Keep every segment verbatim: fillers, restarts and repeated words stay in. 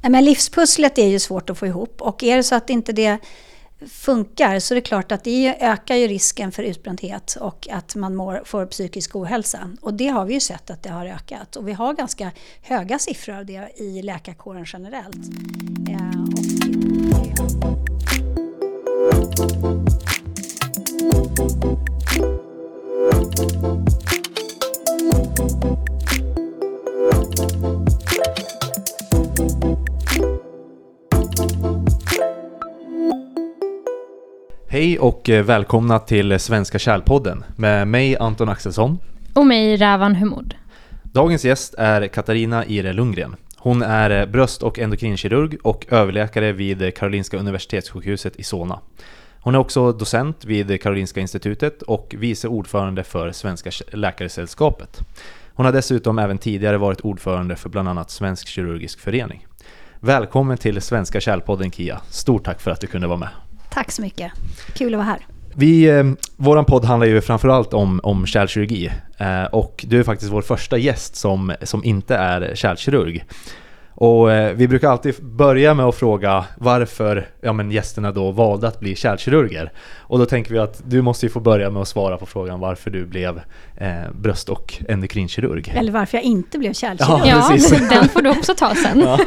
Nej, men livspusslet är ju svårt att få ihop. Och är det så att inte det funkar så är det klart att det ökar ju risken för utbrändhet och att man mår, får psykisk ohälsa. Och det har vi ju sett att det har ökat. Och vi har ganska höga siffror av det i läkarkåren generellt. Eh, och Hej och välkomna till Svenska kärlpodden med mig Anton Axelsson och mig Ravan Humud. Dagens gäst är Katarina Ihre Lundgren. Hon är bröst- och endokrinkirurg och överläkare vid Karolinska Universitetssjukhuset i Solna. Hon är också docent vid Karolinska institutet och vice ordförande för Svenska läkarsällskapet. Hon har dessutom även tidigare varit ordförande för bland annat Svensk kirurgisk förening. Välkommen till Svenska kärlpodden, Kia. Stort tack för att du kunde vara med. Tack så mycket. Kul att vara här. Vi, eh, våran podd handlar ju framförallt om, om kärlkirurgi eh, och du är faktiskt vår första gäst som, som inte är kärlkirurg. Och eh, vi brukar alltid börja med att fråga varför ja, men gästerna då valde att bli kärlkirurger. Och då tänker vi att du måste ju få börja med att svara på frågan varför du blev eh, bröst- och endokrinkirurg. Eller varför jag inte blev kärlkirurg. Ja, ja den får du också ta sen. Ja.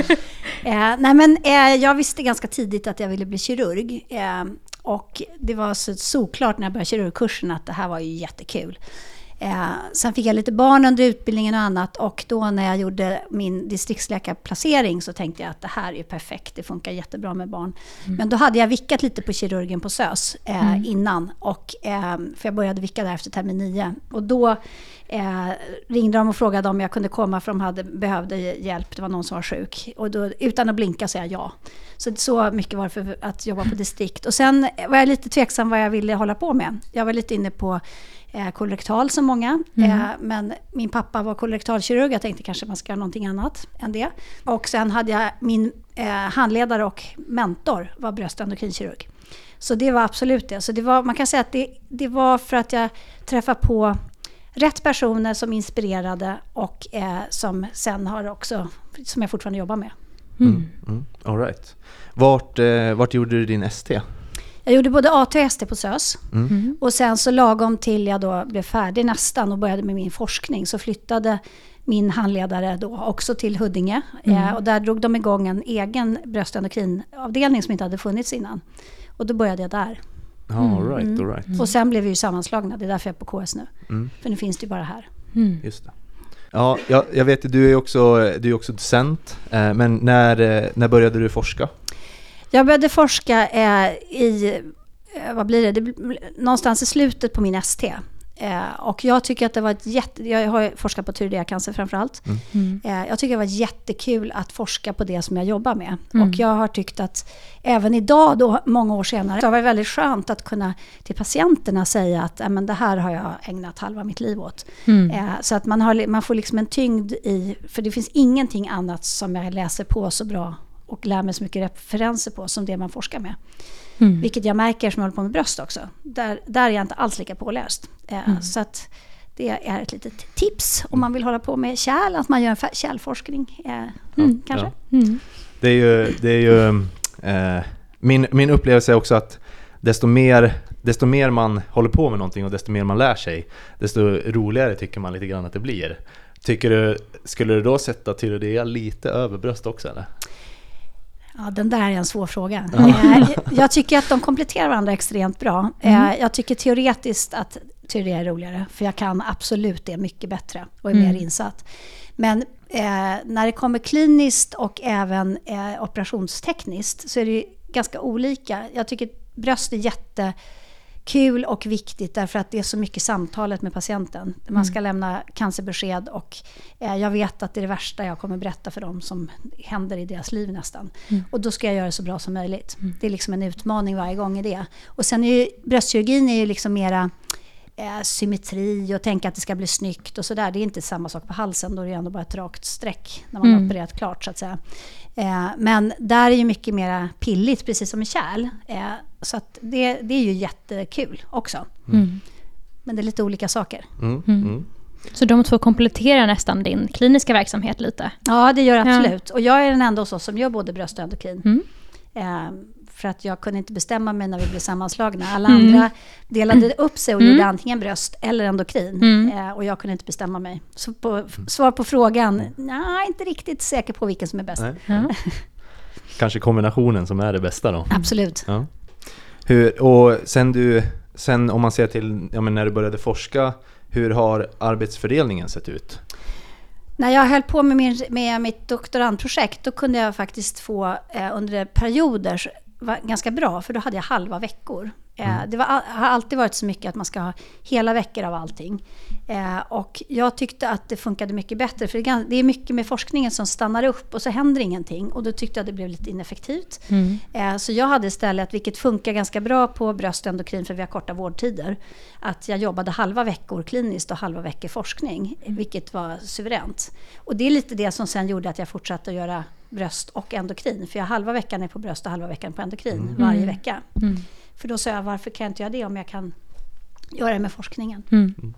eh, nej men, eh, jag visste ganska tidigt att jag ville bli kirurg. Eh, och det var så såklart när jag började kirurgkursen att det här var ju jättekul. Eh, sen fick jag lite barn under utbildningen och annat, och då när jag gjorde min distriktsläkarplacering så tänkte jag att det här är ju perfekt, det funkar jättebra med barn. Mm. Men då hade jag vickat lite på kirurgen på SÖS eh, mm. innan, och, eh, för jag började vicka där efter termin nio. Och då eh, ringde de och frågade om jag kunde komma för de hade, behövde hjälp, det var någon som var sjuk. Och då, utan att blinka sa jag ja. Så, så mycket var det för att jobba på distrikt. Och sen var jag lite tveksam vad jag ville hålla på med. Jag var lite inne på Eh, kolorektal som många, mm. eh, men min pappa var kolorektalkirurg, jag tänkte kanske man ska göra någonting annat än det. Och sen hade jag min eh, handledare och mentor var bröst- och endokrinkirurg. Så det var absolut det. Så det var, man kan säga att det, det var för att jag träffade på rätt personer som inspirerade och eh, som sen har också, som jag fortfarande jobbar med. Mm. Mm. Mm. All right. Vart, eh, vart gjorde du din S T? Jag gjorde både A T och S T på SÖS. Mm. Mm. Och sen så lagom till jag då blev färdig nästan och började med min forskning så flyttade min handledare då också till Huddinge. Mm. Eh, och där drog de igång en egen bröst- och endokrinavdelning som inte hade funnits innan. Och då började jag där. Mm. All right, all right. Mm. Och sen blev vi ju sammanslagna, det är därför jag är på K S nu. Mm. För nu finns det ju bara här. Mm. Just det. Ja, jag, jag vet att du är också, du är också docent. Eh, men när, eh, när började du forska? Jag började forska eh, i, eh, vad blir det? det blir, någonstans i slutet på min S T. Eh, och jag tycker att det var ett jätte... Jag har forskat på tyroidcancer framförallt. Mm. Mm. Eh, jag tycker det var jättekul att forska på det som jag jobbar med. Mm. Och jag har tyckt att även idag, då, många år senare, så var det väldigt skönt att kunna till patienterna säga att äh, men det här har jag ägnat halva mitt liv åt. Mm. Eh, så att man, har, man får liksom en tyngd i... För det finns ingenting annat som jag läser på så bra och lär mig så mycket referenser på som det man forskar med. Mm. Vilket jag märker som jag håller på med bröst också. Där, där är jag inte alls lika påläst. Eh, mm. Så att det är ett litet tips om man vill hålla på med kärl, att man gör en kärlforskning. Eh, mm, ja, kanske. Ja. Mm. Det är ju, det är ju eh, min, min upplevelse är också att desto mer, desto mer man håller på med någonting och desto mer man lär sig, desto roligare tycker man lite grann att det blir. Tycker du, skulle du då sätta tyroidea lite över bröst också eller? Ja, den där är en svår fråga. Ja. Jag tycker att de kompletterar varandra extremt bra. Mm. Jag tycker teoretiskt att tyroidea är roligare, för jag kan absolut det mycket bättre och är mm. mer insatt. Men eh, när det kommer kliniskt och även eh, operationstekniskt så är det ganska olika. Jag tycker bröst är jätte kul och viktigt därför att det är så mycket samtalet med patienten. Man ska mm. lämna cancerbesked och eh, jag vet att det är det värsta jag kommer berätta för dem som händer i deras liv nästan. Mm. Och då ska jag göra det så bra som möjligt. Mm. Det är liksom en utmaning varje gång i det. Och sen är ju bröstkirurgin är ju liksom mera eh, symmetri och tänka att det ska bli snyggt och sådär. Det är inte samma sak på halsen, då är det ändå bara ett rakt streck när man mm. har opererat klart så att säga. Eh, men där är ju mycket mer pilligt, precis som i kärl. Eh, så att det, det är ju jättekul också. Mm. Men det är lite olika saker. Mm. Mm. Så de två kompletterar nästan din kliniska verksamhet lite? Ja, det gör absolut. Ja. Och jag är den enda hos oss som gör både bröst och endokrin. Mm. Eh, för att jag kunde inte bestämma mig när vi blev sammanslagna. Alla Mm. andra delade upp sig och Mm. gjorde antingen bröst eller endokrin. Mm. Eh, och jag kunde inte bestämma mig. Så på svar på frågan, nej, inte riktigt säker på vilken som är bäst. Nej. Ja. Kanske kombinationen som är det bästa då. Absolut. Ja. Hur, och sen du, sen om man ser till ja, men när du började forska, hur har arbetsfördelningen sett ut? När jag höll på med, min, med mitt doktorandprojekt, då kunde jag faktiskt få eh, under perioder var ganska bra, för då hade jag halva veckor. Eh, det var, har alltid varit så mycket att man ska ha hela veckor av allting. Eh, och jag tyckte att det funkade mycket bättre, för det är, gans, det är mycket med forskningen som stannar upp och så händer ingenting. Och då tyckte jag att det blev lite ineffektivt. Mm. Eh, så jag hade istället, vilket funkar ganska bra på bröst och endokrin för vi har korta vårdtider, att jag jobbade halva veckor kliniskt och halva veckor forskning, vilket var suveränt. Och det är lite det som sen gjorde att jag fortsatte att göra bröst och endokrin. För jag halva veckan är på bröst och halva veckan på endokrin Mm. varje Mm. vecka. Mm. För då sa jag, varför kan jag inte göra det om jag kan göra det med forskningen? Mm.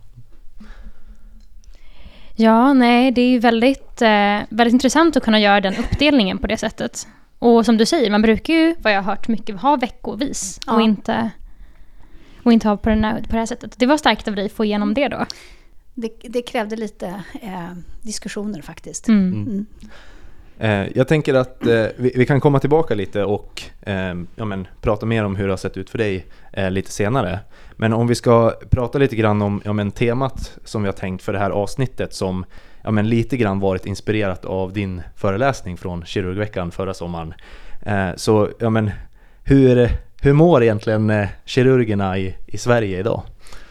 Ja, nej, det är ju väldigt, eh, väldigt intressant att kunna göra den uppdelningen på det sättet. Och som du säger, man brukar ju, vad jag har hört mycket, ha veckovis Ja. och inte, och inte ha på, den här, på det här sättet. Det var starkt av dig att få igenom det då. Det, det krävde lite eh, diskussioner faktiskt. Mm. Mm. Eh, jag tänker att eh, vi, vi kan komma tillbaka lite och eh, ja, men, prata mer om hur det har sett ut för dig eh, lite senare. Men om vi ska prata lite grann om ja, men, temat som vi har tänkt för det här avsnittet som ja, men, lite grann varit inspirerat av din föreläsning från kirurgveckan förra sommaren. Eh, så ja, men, hur, hur mår egentligen eh, kirurgerna i, i Sverige idag?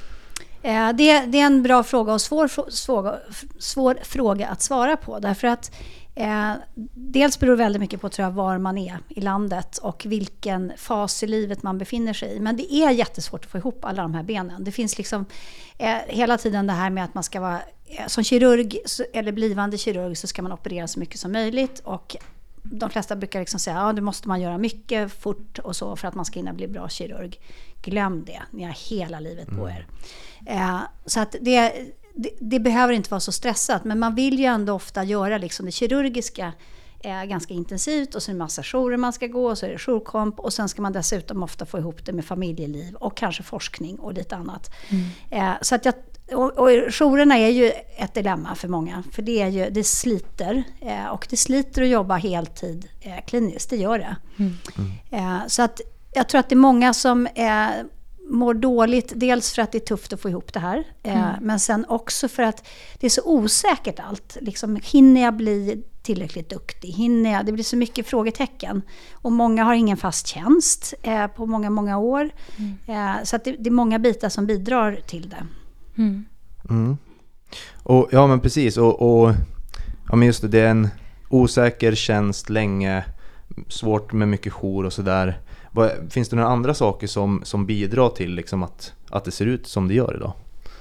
Eh, det, det är en bra fråga och svår, svår, svår fråga att svara på. Därför att Eh, dels beror det väldigt mycket på tror jag, var man är i landet och vilken fas i livet man befinner sig i. Men det är jättesvårt att få ihop alla de här benen. Det finns liksom eh, hela tiden det här med att man ska vara, eh, som kirurg eller blivande kirurg så ska man operera så mycket som möjligt. Och de flesta brukar liksom säga att ja, det måste man göra mycket fort och så för att man ska hinna bli bra kirurg. Glöm det, ni har hela livet på er. Eh, så att det Det, det behöver inte vara så stressat, men man vill ju ändå ofta göra liksom det kirurgiska eh, ganska intensivt och så är det massa jourer man ska gå och så är det jourkomp och sen ska man dessutom ofta få ihop det med familjeliv och kanske forskning och lite annat. Mm. Eh, så att jag, och, och jourerna är ju ett dilemma för många, för det, är ju, det sliter eh, och det sliter att jobba heltid eh, kliniskt, det gör det. Mm. Eh, så att jag tror att det är många som eh, mår dåligt, dels för att det är tufft att få ihop det här, mm. eh, men sen också för att det är så osäkert allt. Liksom, hinner jag bli tillräckligt duktig? Hinner jag? Det blir så mycket frågetecken. Och många har ingen fast tjänst eh, på många, många år. Mm. Eh, så att det, det är många bitar som bidrar till det. Mm. Mm. Och, ja, men precis. Och, och ja, men just det, det är en osäker tjänst länge, svårt med mycket jour och sådär. Finns det några andra saker som, som bidrar till liksom att, att det ser ut som det gör idag?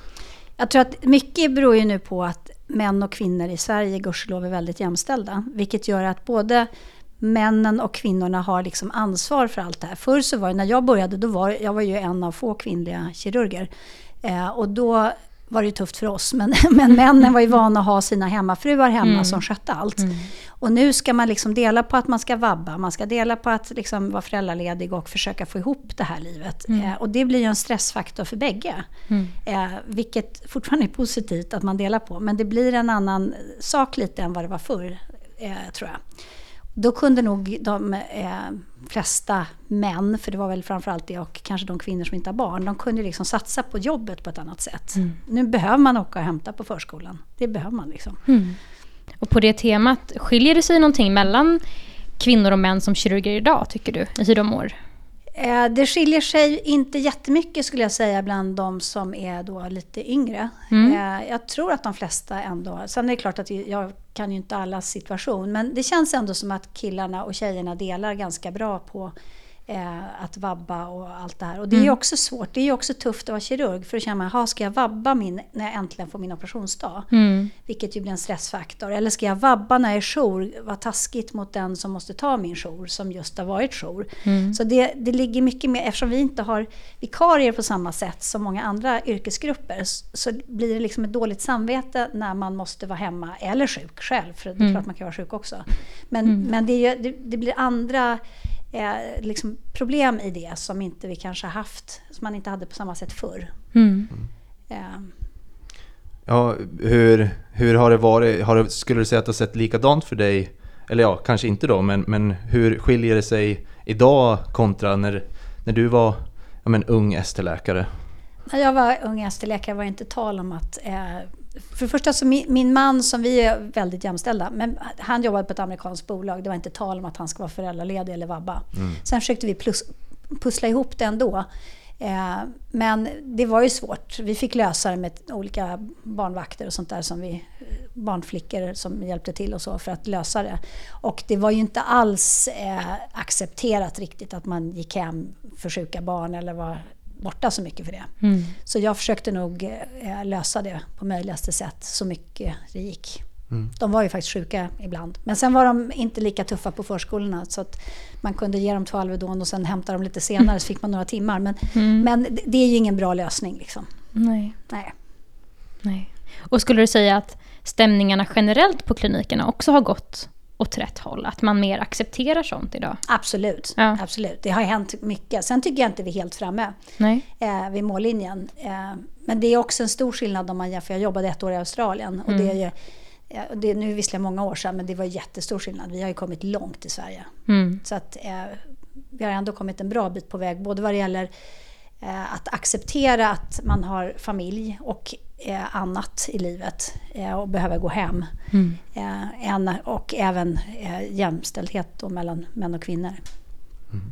Jag tror att mycket beror ju nu på att män och kvinnor i Sverige gudskelov är väldigt jämställda. Vilket gör att både männen och kvinnorna har liksom ansvar för allt det här. Förr så var det, när jag började, då var jag var ju en av få kvinnliga kirurger. Eh, och då var det ju tufft för oss. Men, men männen var ju vana att ha sina hemmafruar hemma mm. som skötte allt. Mm. Och nu ska man liksom dela på att man ska vabba. Man ska dela på att liksom vara föräldraledig och försöka få ihop det här livet. Mm. Eh, och det blir ju en stressfaktor för bägge. Mm. Eh, vilket fortfarande är positivt att man delar på. Men det blir en annan sak lite än vad det var förr, eh, tror jag. Då kunde nog de eh, flesta män, för det var väl framförallt det och kanske de kvinnor som inte har barn, de kunde liksom satsa på jobbet på ett annat sätt. Mm. Nu behöver man åka och hämta på förskolan. Det behöver man liksom. Mm. Och på det temat, skiljer det sig någonting mellan kvinnor och män som kirurger idag, tycker du, i hur de mår? Eh, det skiljer sig inte jättemycket skulle jag säga bland de som är då lite yngre. Mm. Eh, jag tror att de flesta ändå, sen är det klart att jag kan ju inte allas situation, men det känns ändå som att killarna och tjejerna delar ganska bra på Eh, att vabba och allt det här. Och det är ju också svårt. Det är ju också tufft att vara kirurg. För att känna, aha, ska jag vabba min, när jag äntligen får min operationsdag? Mm. Vilket ju blir en stressfaktor. Eller ska jag vabba när jag är jour? Vad taskigt mot den som måste ta min jour, som just har varit jour. Mm. Så det, det ligger mycket mer, eftersom vi inte har vikarier på samma sätt som många andra yrkesgrupper, så blir det liksom ett dåligt samvete när man måste vara hemma eller sjuk själv. För det är Mm. klart man kan vara sjuk också. Men, Mm. men det, är ju, det, det blir andra Eh, liksom problem i det som inte vi kanske haft, som man inte hade på samma sätt förr. Mm. Eh. Ja, hur, hur har det varit? Har det, skulle du säga att det har sett likadant för dig? Eller ja, kanske inte då, men, men hur skiljer det sig idag kontra när, när du var ja, men, ung S T-läkare? När jag var ung S T-läkare var det inte tal om att eh, för det första så min, min man, som vi är väldigt jämställda, men han jobbade på ett amerikanskt bolag. Det var inte tal om att han ska vara föräldraledig eller vabba. Mm. Sen försökte vi plus, pussla ihop det ändå. Eh, men det var ju svårt. Vi fick lösa det med olika barnvakter och sånt där, som vi, barnflickor som hjälpte till och så för att lösa det. Och det var ju inte alls eh, accepterat riktigt att man gick hem för sjuka barn eller var borta så mycket för det. Mm. Så jag försökte nog eh, lösa det på möjligaste sätt så mycket det gick. Mm. De var ju faktiskt sjuka ibland. Men sen var de inte lika tuffa på förskolorna, så att man kunde ge dem två Alvedon och sen hämta dem lite senare, mm. så fick man några timmar. Men, mm. men det är ju ingen bra lösning liksom. Nej. Nej. Nej. Och skulle du säga att stämningarna generellt på klinikerna också har gått åt rätt håll? Att man mer accepterar sånt idag? Absolut. Ja. Absolut. Det har hänt mycket. Sen tycker jag inte vi är helt framme Nej. Eh, vid mållinjen. Eh, men det är också en stor skillnad om man jämför. Jag jobbade ett år i Australien. Och mm. det är ju, det är nu visserligen många år sedan, men det var jättestor skillnad. Vi har ju kommit långt i Sverige. Mm. Så att eh, vi har ändå kommit en bra bit på väg. Både vad det gäller eh, att acceptera att man har familj och eh, annat i livet eh, och behöver gå hem. Mm. Eh, en, och även eh, jämställdhet då mellan män och kvinnor. Mm.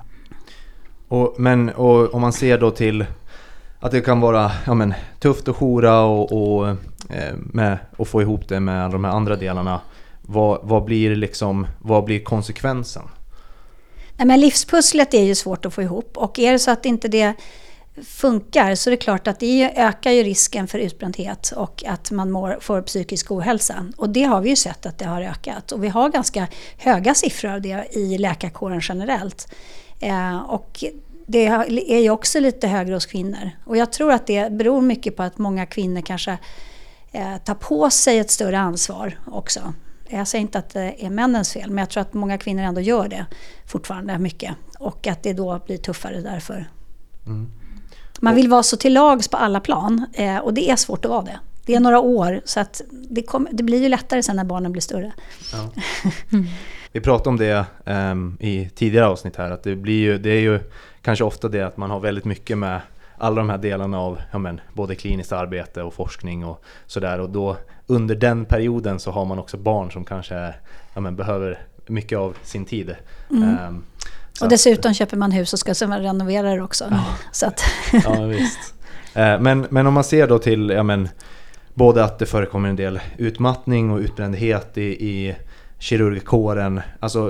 Och, men och, om man ser då till att det kan vara ja, men, tufft att joura och, och, eh, med, och få ihop det med de här andra delarna. Vad, vad, blir, liksom, vad blir konsekvensen? Nej, men livspusslet är ju svårt att få ihop. Och är det så att inte det funkar, så är det klart att det ökar ju risken för utbrändhet och att man mår, får psykisk ohälsa. Och det har vi ju sett att det har ökat. Och vi har ganska höga siffror av det i läkarkåren generellt. Eh, och det är ju också lite högre hos kvinnor. Och jag tror att det beror mycket på att många kvinnor kanske eh, tar på sig ett större ansvar också. Jag säger inte att det är männens fel, men jag tror att många kvinnor ändå gör det fortfarande mycket. Och att det då blir tuffare därför. Mm. Man vill vara så till lags på alla plan, eh, och det är svårt att vara det. Det är några år, så att det, kom, det blir ju lättare sen när barnen blir större. Ja. Mm. Vi pratade om det um, i tidigare avsnitt här, att det, blir ju, det är ju kanske ofta det att man har väldigt mycket med alla de här delarna av ja, men, både kliniskt arbete och forskning och sådär. Och då under den perioden så har man också barn som kanske ja, men, behöver mycket av sin tid. Mm. Um, och dessutom att, köper man hus och ska man renovera det också. Ja, så att ja visst. Uh, men, men om man ser då till ja, men, både att det förekommer en del utmattning och utbrändhet i, i kirurgkåren. Alltså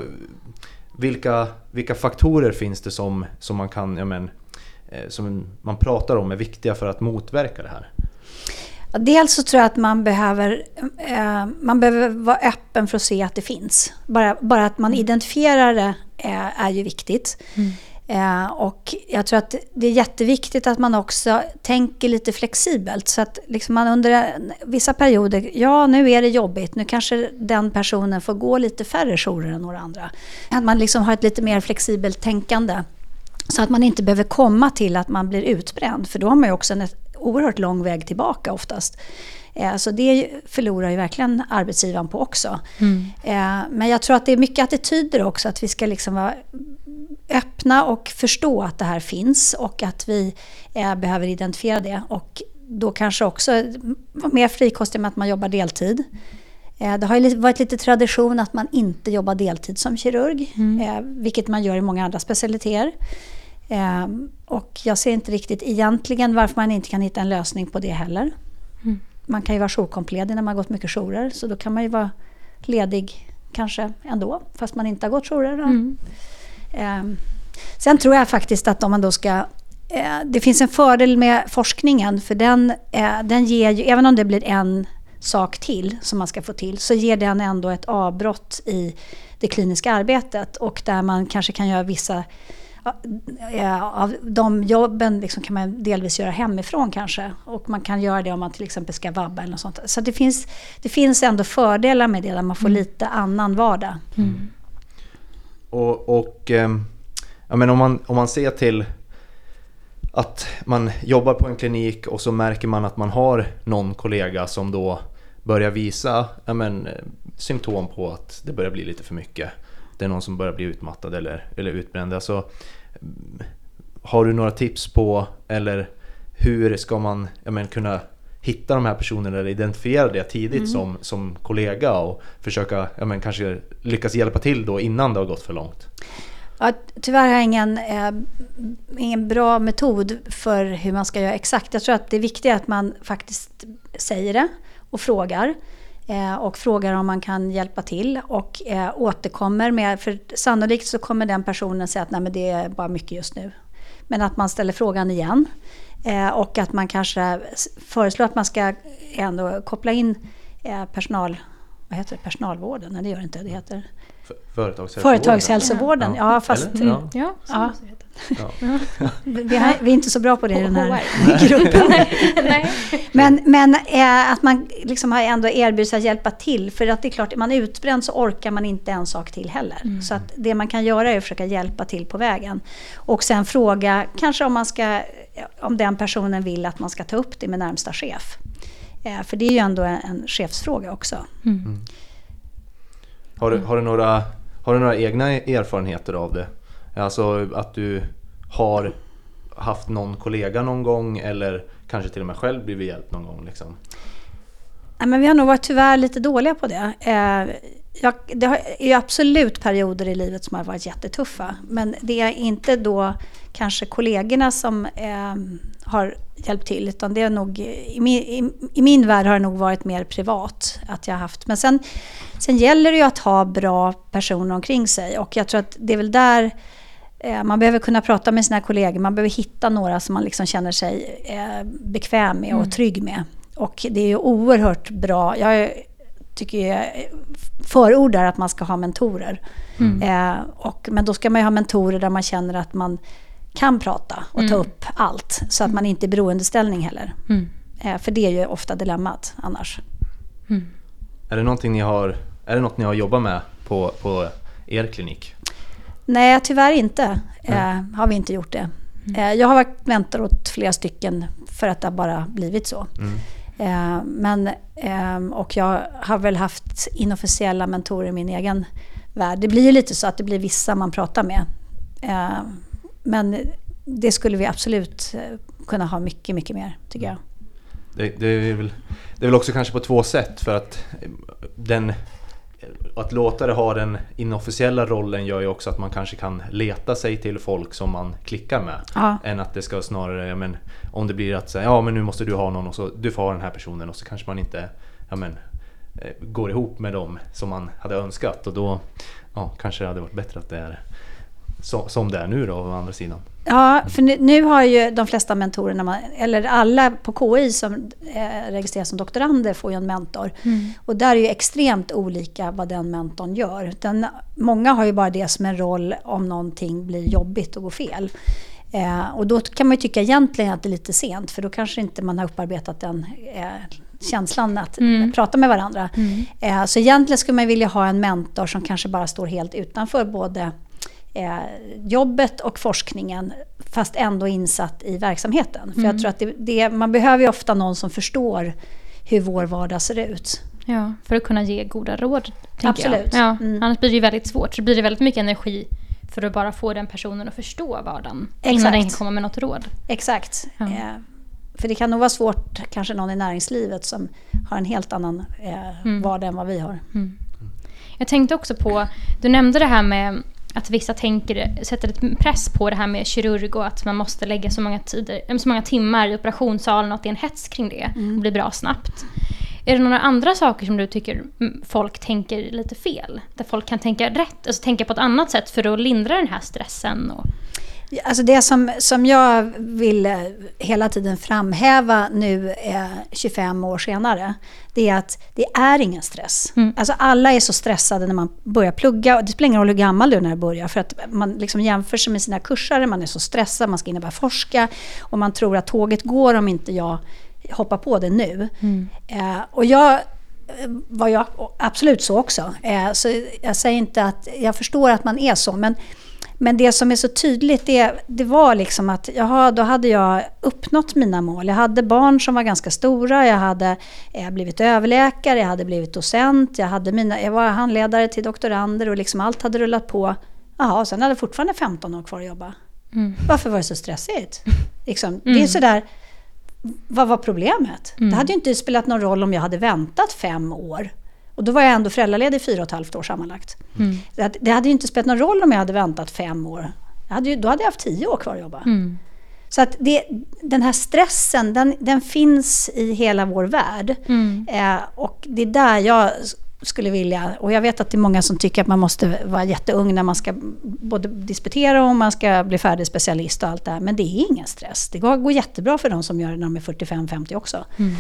vilka, vilka faktorer finns det som, som man kan ja, men, som man pratar om är viktiga för att motverka det här? Ja, dels så tror jag att man behöver, eh, man behöver vara öppen för att se att det finns. Bara, bara att man identifierar det eh, är ju viktigt. Mm. Eh, och jag tror att det är jätteviktigt att man också tänker lite flexibelt. Så att liksom man under vissa perioder, ja nu är det jobbigt, nu kanske den personen får gå lite färre jourer än några andra. Att man liksom har ett lite mer flexibelt tänkande. Så att man inte behöver komma till att man blir utbränd. För då har man ju också en oerhört lång väg tillbaka oftast. Eh, så det förlorar ju verkligen arbetsgivaren på också. Mm. Eh, men jag tror att det är mycket attityder också. Att vi ska liksom vara öppna och förstå att det här finns. Och att vi eh, behöver identifiera det. Och då kanske också vara mer frikostig med att man jobbar deltid. Eh, det har ju varit lite tradition att man inte jobbar deltid som kirurg. Mm. Eh, vilket man gör i många andra specialiteter. Eh, och jag ser inte riktigt egentligen varför man inte kan hitta en lösning på det heller. Mm. Man kan ju vara jourkompledig när man har gått mycket jourer. Så då kan man ju vara ledig kanske ändå. Fast man inte har gått jourer. Mm. Eh, Sen tror jag faktiskt att om man då ska... Eh, det finns en fördel med forskningen, för den, eh, den ger ju, även om det blir en sak till som man ska få till, så ger den ändå ett avbrott i det kliniska arbetet, och där man kanske kan göra vissa av de jobben liksom kan man delvis göra hemifrån kanske, och man kan göra det om man till exempel ska vabba eller något sånt. Så det finns, det finns ändå fördelar med det, där man får mm. lite annan vardag. Mm. Och, och ja, men om, man, om man ser till att man jobbar på en klinik och så märker man att man har någon kollega som då börjar visa ja, men, symptom på att det börjar bli lite för mycket. Det är någon som börjar bli utmattad eller, eller utbränd. Alltså, har du några tips på, eller hur ska man ja, men, kunna hitta de här personerna eller identifiera det tidigt mm. som, som kollega och försöka ja, men, kanske lyckas hjälpa till då innan det har gått för långt? Ja, tyvärr har jag ingen, eh, ingen bra metod för hur man ska göra exakt. Jag tror att det är viktigt att man faktiskt säger det och frågar. Eh, och frågar om man kan hjälpa till och eh, återkommer med, för sannolikt så kommer den personen säga att nej, men det är bara mycket just nu. Men att man ställer frågan igen eh, och att man kanske föreslår att man ska ändå koppla in eh, personal, vad heter det, personalvården? Nej, det gör det inte, det heter Företagshälsovården. Företagshälsovården, ja, fast... Eller? Ja, ja, ja. Ja. Vi, har, vi är inte så bra på det i den här gruppen. Nej. Men, men eh, att man liksom har ändå erbjudit sig att hjälpa till. För att det är klart, är man utbränd så orkar man inte en sak till heller. Mm. Så att det man kan göra är att försöka hjälpa till på vägen. Och sen fråga, kanske om, man ska, om den personen vill att man ska ta upp det med närmsta chef. Eh, för det är ju ändå en, en chefsfråga också. Mm. Mm. Har, du, har, du några, har du några egna erfarenheter av det? Alltså att du har haft någon kollega någon gång eller kanske till och med själv blivit hjälpt någon gång liksom? Ja, men vi har nog varit tyvärr lite dåliga på det. Eh, jag, det har, är ju absolut perioder i livet som har varit jättetuffa. Men det är inte då kanske kollegorna som eh, har hjälpt till, utan det är nog i min, i, i min värld har det nog varit mer privat att jag har haft. Men sen, sen gäller det ju att ha bra personer omkring sig, och jag tror att det är väl där eh, man behöver kunna prata med sina kollegor. Man behöver hitta några som man liksom känner sig eh, bekväm med och mm. trygg med. Och det är ju oerhört bra. Jag tycker jag förordar att man ska ha mentorer. Mm. Eh, och, men då ska man ju ha mentorer där man känner att man kan prata och mm. ta upp allt. Så att man inte är beroendeställning heller. Mm. Eh, för det är ju ofta dilemmat annars. Mm. Är det någonting ni har, är det något ni har jobbat med på, på er klinik? Nej, tyvärr inte. Eh, har vi inte gjort det. Mm. Eh, jag har varit mentor åt flera stycken för att det har bara blivit så. Mm. Eh, men, eh, och jag har väl haft inofficiella mentorer i min egen värld. Det blir ju lite så att det blir vissa man pratar med. Eh, men det skulle vi absolut kunna ha mycket, mycket mer, tycker jag. Det, det, är väl, det är väl också kanske på två sätt, för att den, att låta det ha den inofficiella rollen gör ju också att man kanske kan leta sig till folk som man klickar med. Ja. Än att det ska snarare, ja, men, om det blir att säga, ja men nu måste du ha någon och så du får ha den här personen, och så kanske man inte ja, men, går ihop med dem som man hade önskat, och då ja, kanske det hade varit bättre att det är så, som det är nu då, å andra sidan. Ja, för nu, nu har ju de flesta mentorerna, man, eller alla på K I som eh, registreras som doktorander får ju en mentor. Mm. Och där är ju extremt olika vad den mentorn gör. Den, många har ju bara det som en roll om någonting blir jobbigt och går fel. Eh, och då kan man ju tycka egentligen att det är lite sent, för då kanske inte man har upparbetat den eh, känslan att mm. prata med varandra. Mm. Eh, så egentligen skulle man vilja ha en mentor som kanske bara står helt utanför både Eh, jobbet och forskningen, fast ändå insatt i verksamheten. Mm. För jag tror att det, det, man behöver ju ofta någon som förstår hur vår vardag ser ut. Ja, för att kunna ge goda råd. Absolut. Jag. Ja, mm. Annars blir det ju väldigt svårt. Så blir det väldigt mycket energi för att bara få den personen att förstå vardagen. Exakt. Innan den kan komma med något råd. Exakt. Ja. Eh, för det kan nog vara svårt, kanske någon i näringslivet som har en helt annan eh, mm. vardag än vad vi har. Mm. Jag tänkte också på, du nämnde det här med att vissa tänker, sätter ett press på det här med kirurg och att man måste lägga så många, tider, så många timmar i operationssalen och att det är en hets kring det och mm. blir bra snabbt. Är det några andra saker som du tycker folk tänker lite fel? Där folk kan tänka rätt, alltså tänka på ett annat sätt för att lindra den här stressen? Och... Alltså det som, som jag vill hela tiden framhäva nu eh, tjugofem år senare, det är att det är ingen stress. Mm. Alltså alla är så stressade när man börjar plugga, och det spelar ingen roll hur gammal du är när du börjar, för att man liksom jämför sig med sina kursare, man är så stressad, man ska in och börja forska och man tror att tåget går om inte jag hoppar på det nu. Mm. Eh, och jag var jag absolut så också. Eh, så jag säger inte att jag förstår att man är så, men Men det som är så tydligt, det, det var liksom att jaha, då hade jag uppnått mina mål. Jag hade barn som var ganska stora, jag hade eh, blivit överläkare, jag hade blivit docent, jag, hade mina, jag var handledare till doktorander och liksom allt hade rullat på. Jaha, sen hade jag fortfarande femton år kvar att jobba. Mm. Varför var det så stressigt? Liksom, mm. Det är sådär, vad var problemet? Mm. Det hade ju inte spelat någon roll om jag hade väntat fem år. Och då var jag ändå föräldraledig fyra och ett halvt år sammanlagt. Mm. Det, det hade ju inte spelat någon roll om jag hade väntat fem år. Jag hade ju, då hade jag haft tio år kvar att jobba. Mm. Så att det, den här stressen, den, den finns i hela vår värld. Mm. Eh, och det är där jag skulle vilja, och jag vet att det är många som tycker att man måste vara jätteung när man ska både disputera och man ska bli färdig specialist och allt det här. Men det är ingen stress. Det går, går jättebra för de som gör det när de är fyrtiofem femtio också. Mm.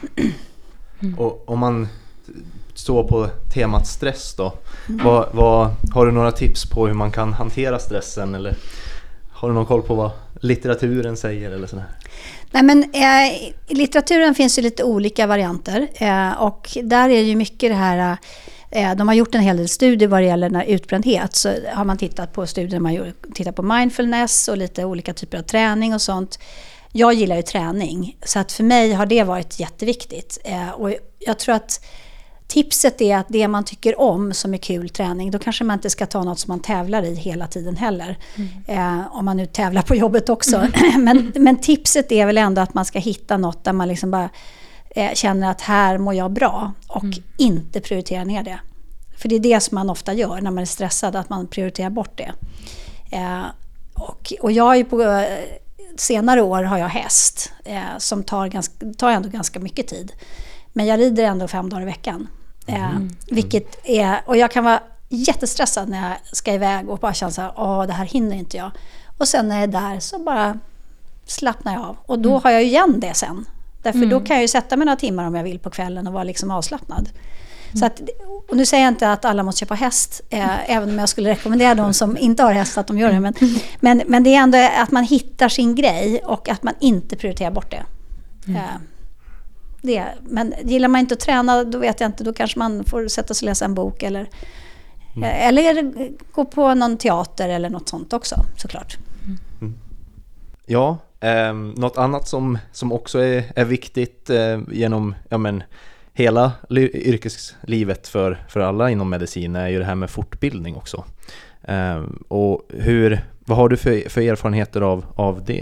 Mm. Och om man står på temat stress då, mm. vad, vad, har du några tips på hur man kan hantera stressen, eller har du någon koll på vad litteraturen säger eller sådär? Nej, men eh, i litteraturen finns ju lite olika varianter eh, och där är ju mycket det här, eh, de har gjort en hel del studier vad det gäller när utbrändhet, så har man tittat på studier, man har tittat på mindfulness och lite olika typer av träning och sånt. Jag gillar ju träning, så att för mig har det varit jätteviktigt eh, och jag tror att tipset är att det man tycker om som är kul träning, då kanske man inte ska ta något som man tävlar i hela tiden heller. Mm. Eh, om man nu tävlar på jobbet också. Mm. men, men tipset är väl ändå att man ska hitta något där man liksom bara eh, känner att här mår jag bra och mm. inte prioritera ner det. För det är det som man ofta gör när man är stressad, att man prioriterar bort det. Eh, och, och jag är ju på eh, senare år har jag häst eh, som tar, ganska, tar ändå ganska mycket tid. Men jag rider ändå fem dagar i veckan. Mm. Eh, vilket är, och jag kan vara jättestressad när jag ska iväg och bara känna så här, åh, det här hinner inte jag. Och sen när jag är där så bara slappnar jag av. Och då mm. har jag igen det sen. Därför mm. då kan jag ju sätta mig några timmar om jag vill på kvällen och vara liksom avslappnad. Mm. Så att, och nu säger jag inte att alla måste köpa häst, eh, även om jag skulle rekommendera de som inte har häst att de gör det. Men, men, men det är ändå att man hittar sin grej och att man inte prioriterar bort det. Mm. Eh, Det. Men gillar man inte att träna, då vet jag inte, då kanske man får sätta sig och läsa en bok eller, mm. eller gå på någon teater eller något sånt också, såklart. Mm. Ja, eh, något annat som, som också är, är viktigt eh, genom ja, men, hela yrkeslivet för, för alla inom medicin är ju det här med fortbildning också. Eh, och hur, vad har du för, för erfarenheter av, av det?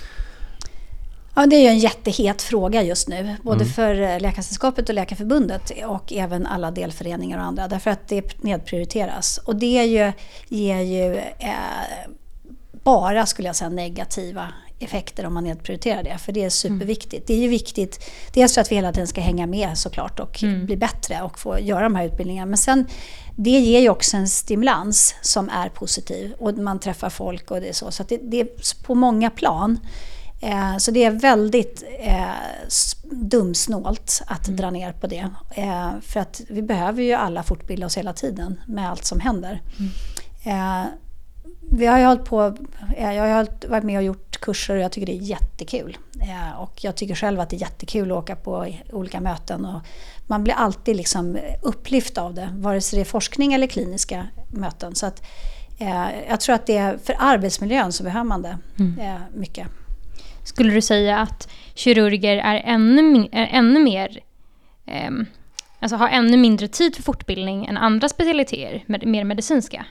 Ja, det är ju en jättehet fråga just nu, både mm. för Läkarsällskapet och Läkarförbundet och även alla delföreningar och andra, därför att det nedprioriteras. Och det ju, ger ju eh, bara, skulle jag säga, negativa effekter om man nedprioriterar det, för det är superviktigt. Mm. Det är ju viktigt, dels för att vi hela tiden ska hänga med såklart och mm. bli bättre och få göra de här utbildningarna, men sen det ger ju också en stimulans som är positiv och man träffar folk och det är så, så att det, det är på många plan. Eh, så det är väldigt eh, dumsnålt att mm. dra ner på det. Eh, för att vi behöver ju alla fortbilda oss hela tiden med allt som händer. Mm. Eh, vi har ju hållit på, eh, jag har varit med och gjort kurser och jag tycker det är jättekul. Eh, och jag tycker själv att det är jättekul att åka på olika möten. Och man blir alltid liksom upplyft av det, vare sig det är forskning eller kliniska möten. Så att, eh, jag tror att det är för arbetsmiljön så behöver man det mm. eh, mycket. Skulle du säga att kirurger är ännu, är ännu mer, eh, alltså har ännu mindre tid för fortbildning än andra specialiteter, med, mer medicinska?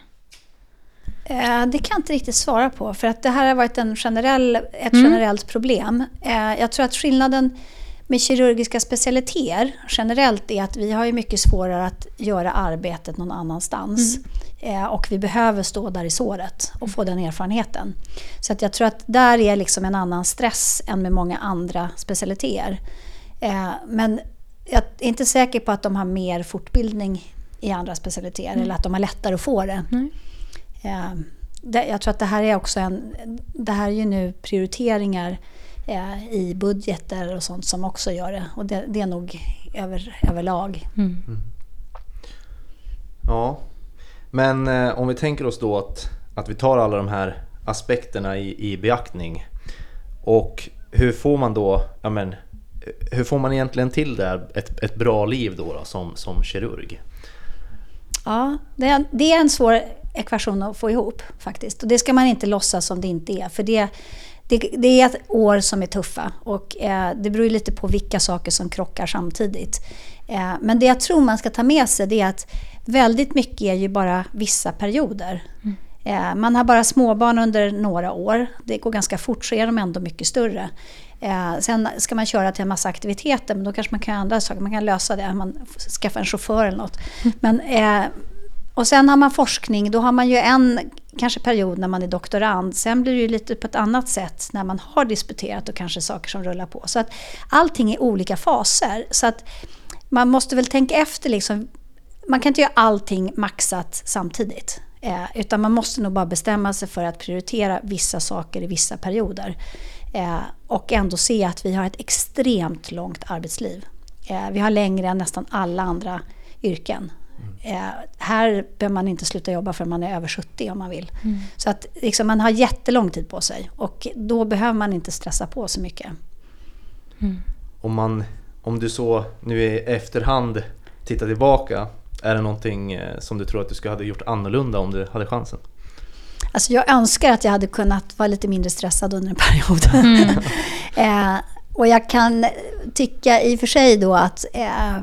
Eh, det kan jag inte riktigt svara på, för att det här har varit en generell, ett mm. generellt problem. Eh, jag tror att skillnaden med kirurgiska specialiteter generellt är att vi har ju mycket svårare att göra arbetet någon annanstans. Mm. Eh, och vi behöver stå där i såret och få den erfarenheten. Så att jag tror att där är liksom en annan stress än med många andra specialiteter. Eh, men jag är inte säker på att de har mer fortbildning i andra specialiteter mm. eller att de har lättare att få det. Mm. Eh, det, jag tror att det här är också en, det här är ju nu prioriteringar eh, i budgeter och sånt som också gör det. Och det, det är nog över, överlag. Mm. Mm. Ja, men eh, om vi tänker oss då att, att vi tar alla de här aspekterna i, i beaktning. Och hur får man då, ja men, hur får man egentligen till det här, ett, ett bra liv då, då som, som kirurg? Ja, det är, det är en svår ekvation att få ihop faktiskt. Och det ska man inte låtsas som det inte är. För det, det, det är ett år som är tuffa. Och eh, det beror ju lite på vilka saker som krockar samtidigt. Eh, men det jag tror man ska ta med sig, det är att väldigt mycket är ju bara vissa perioder. Mm. Eh, man har bara småbarn under några år. Det går ganska fort, så är de ändå mycket större. Eh, sen ska man köra till en massa aktiviteter, men då kanske man kan göra andra saker. Man kan lösa det, man skaffar en chaufför eller något. Mm. Men, eh, och sen har man forskning, då har man ju en kanske period när man är doktorand. Sen blir det ju lite på ett annat sätt när man har disputerat och kanske saker som rullar på. Så att allting är olika faser. Så att man måste väl tänka efter liksom, man kan inte göra allting maxat samtidigt. Eh, utan man måste nog bara bestämma sig för att prioritera vissa saker i vissa perioder. Eh, och ändå se att vi har ett extremt långt arbetsliv. Eh, vi har längre än nästan alla andra yrken. Eh, här behöver man inte sluta jobba för man är över sjuttio om man vill. Mm. Så att liksom, man har jättelång tid på sig. Och då behöver man inte stressa på så mycket. Mm. Om, man, om du så nu i efterhand tittar tillbaka, är det någonting som du tror att du skulle ha gjort annorlunda om du hade chansen? Alltså jag önskar att jag hade kunnat vara lite mindre stressad under en period. Mm. eh, och jag kan tycka i och för sig då att eh,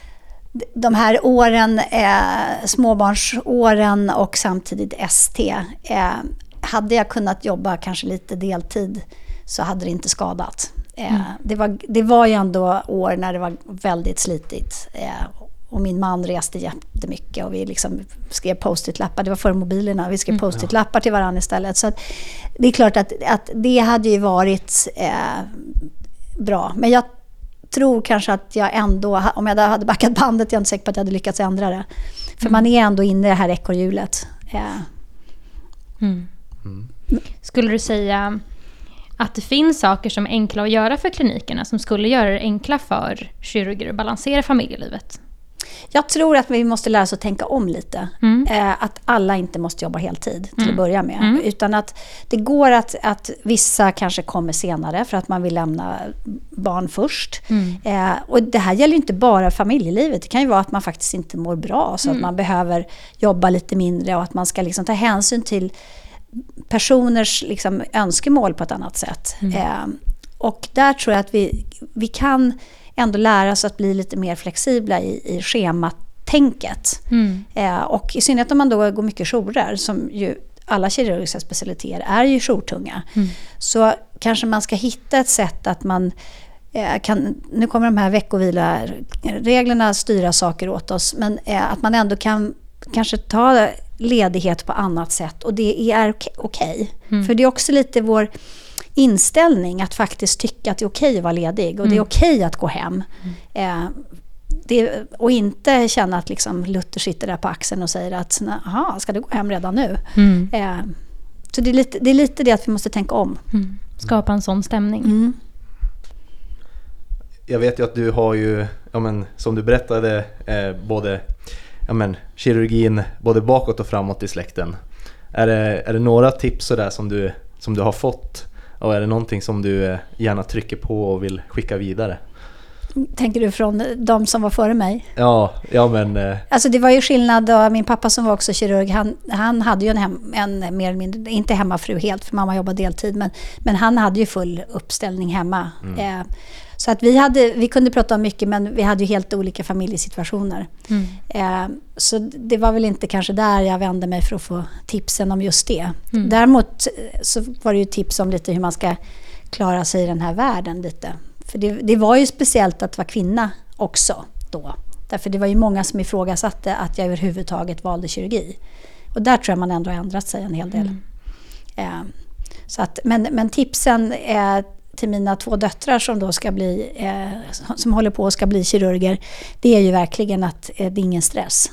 de här åren, eh, småbarnsåren och samtidigt S T, eh, hade jag kunnat jobba kanske lite deltid så hade det inte skadat. Eh, mm. det, var, det var ju ändå år när det var väldigt slitigt. Eh, Och min man reste jättemycket och vi liksom skrev post-it-lappar. Det var för mobilerna. Vi skrev mm, post-it-lappar till varandra istället. Så att det är klart att, att det hade ju varit eh, bra. Men jag tror kanske att jag ändå, om jag hade backat bandet, jag är inte säker på att jag hade lyckats ändra det. För mm. man är ändå inne i det här ekorrhjulet. Eh. Mm. Mm. Skulle du säga att det finns saker som är enkla att göra för klinikerna som skulle göra det enkla för kirurger att balansera familjelivet? Jag tror att vi måste lära oss att tänka om lite. Mm. Eh, att alla inte måste jobba heltid till mm. att börja med. Mm. Utan att det går att, att vissa kanske kommer senare för att man vill lämna barn först. Mm. Eh, och det här gäller inte bara familjelivet. Det kan ju vara att man faktiskt inte mår bra. Så mm. att man behöver jobba lite mindre och att man ska liksom ta hänsyn till personers liksom önskemål på ett annat sätt. Mm. Eh, och där tror jag att vi, vi kan ändå lära oss att bli lite mer flexibla i, i schematänket. Mm. Eh, och i synnerhet om man då går mycket jourer, som ju alla kirurgiska specialiteter är ju jourtunga. Mm. Så kanske man ska hitta ett sätt att man eh, kan, nu kommer de här veckovila-reglerna styra saker åt oss, men eh, att man ändå kan kanske ta ledighet på annat sätt, och det är okej. Okay. Mm. För det är också lite vår inställning att faktiskt tycka att det är okej att vara ledig och mm. det är okej att gå hem. Mm. Eh, det, och inte känna att liksom Luther sitter där på axeln och säger att aha, ska du gå hem redan nu? Mm. Eh, så det är, lite, det är lite det att vi måste tänka om. Mm. Skapa en sån stämning. Mm. Jag vet ju att du har ju, ja men, som du berättade, eh, både ja men, kirurgin både bakåt och framåt i släkten. Är det, är det några tips så där som du, som du har fått? Och är det någonting som du gärna trycker på och vill skicka vidare? Tänker du från de som var före mig? Ja, ja men... Eh... Alltså det var ju skillnad då, min pappa som var också kirurg, han, han hade ju en, hem, en mer eller mindre, inte hemmafru helt för mamma jobbade deltid, men, men han hade ju full uppställning hemma. Mm. Eh, så att vi, hade, vi kunde prata om mycket, men vi hade ju helt olika familjesituationer. Mm. Eh, så det var väl inte kanske där jag vände mig för att få tipsen om just det. Mm. Däremot så var det ju tips om lite hur man ska klara sig i den här världen lite. För det, det var ju speciellt att vara kvinna också då. Därför det var ju många som ifrågasatte att jag överhuvudtaget valde kirurgi. Och där tror jag man ändå har ändrat sig en hel del. Mm. Eh, så att, men, men tipsen är till mina två döttrar som då ska bli, eh, som håller på och ska bli kirurger, det är ju verkligen att eh, det är ingen stress.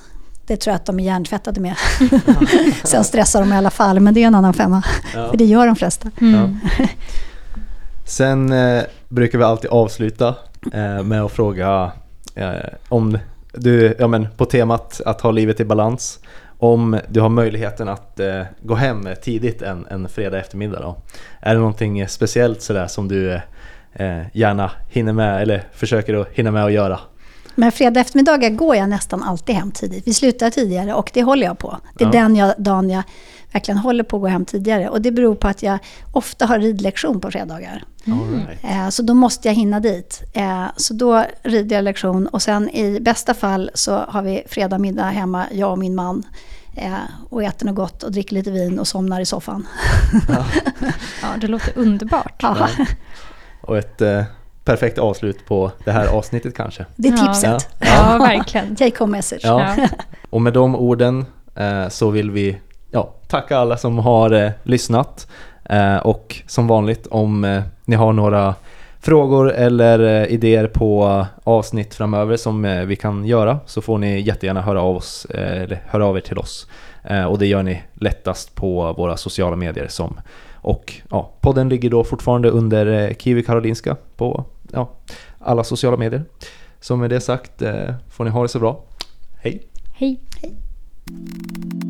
Det tror jag att de är hjärntvättade med. Sen stressar de i alla fall, men det är en annan femma. Ja. För det gör de flesta. Mm. Ja. Sen eh, brukar vi alltid avsluta eh, med att fråga eh, om du, ja men på temat att ha livet i balans, om du har möjligheten att eh, gå hem tidigt en, en fredag eftermiddag då. Är det någonting speciellt sådär som du eh, gärna hinner med eller försöker att hinna med att göra? Men fredag eftermiddagar går jag nästan alltid hem tidigt. Vi slutar tidigare och det håller jag på. Det är Ja. den jag, dagen jag verkligen håller på att gå hem tidigare. Och det beror på att jag ofta har ridlektion på fredagar. All right. Eh, så då måste jag hinna dit. Eh, så då rider jag lektion och sen i bästa fall så har vi fredag middag hemma, jag och min man. Eh, och äter något gott och dricker lite vin och somnar i soffan. Ja. Ja, det låter underbart. Ja, Ja. Och ett eh, perfekt avslut på det här avsnittet kanske. det är Ja. tipset. Ja, verkligen. Take home message. Ja. Ja. Och med de orden eh, så vill vi ja, tacka alla som har eh, lyssnat. Eh, och som vanligt, om eh, ni har några frågor eller eh, idéer på avsnitt framöver som eh, vi kan göra, så får ni jättegärna höra av oss eh, eller höra av er till oss. Eh, och det gör ni lättast på våra sociala medier. Som, och ja, podden ligger då fortfarande under eh, Kiwi Karolinska på ja, alla sociala medier. Så med det sagt eh, får ni ha det så bra. Hej! Hej. Hej.